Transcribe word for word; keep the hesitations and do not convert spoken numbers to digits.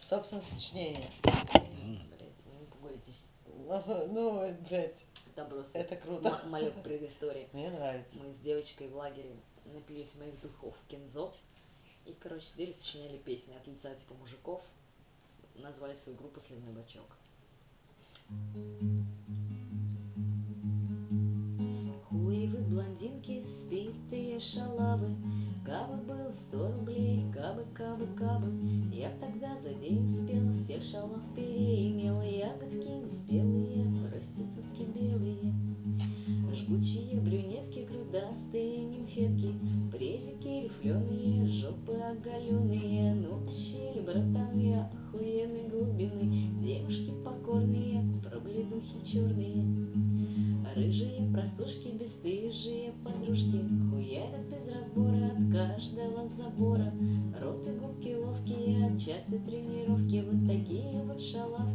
собственное сочинение. Блять, ну не пугайтесь. Ну, блядь, Там просто это круто. малек предыстории. Мне нравится. Мы с девочкой в лагере напились моих духов Кензо. И, короче, сидели, сочиняли песни от лица типа мужиков. Назвали свою группу «Сливной бачок». Хуевы блондинки, спитые шалавы. Кабы был сто рублей, кабы, кабы, кабы. Я б тогда за день успел все шалав переимел. Ягодки неспелые, проститутки белые. Жгучие брюнетки, грудастые нимфетки. Презики рифленые, жопы оголенные. Ну, а щели, братаны, охуенной глубины. Девушки покорные, пробледухи черные. Рыжие простушки, бесстыжие подружки. Хуярят без разбора от каждого забора. Рот и губки ловкие от частой тренировки. Вот такие вот шалавы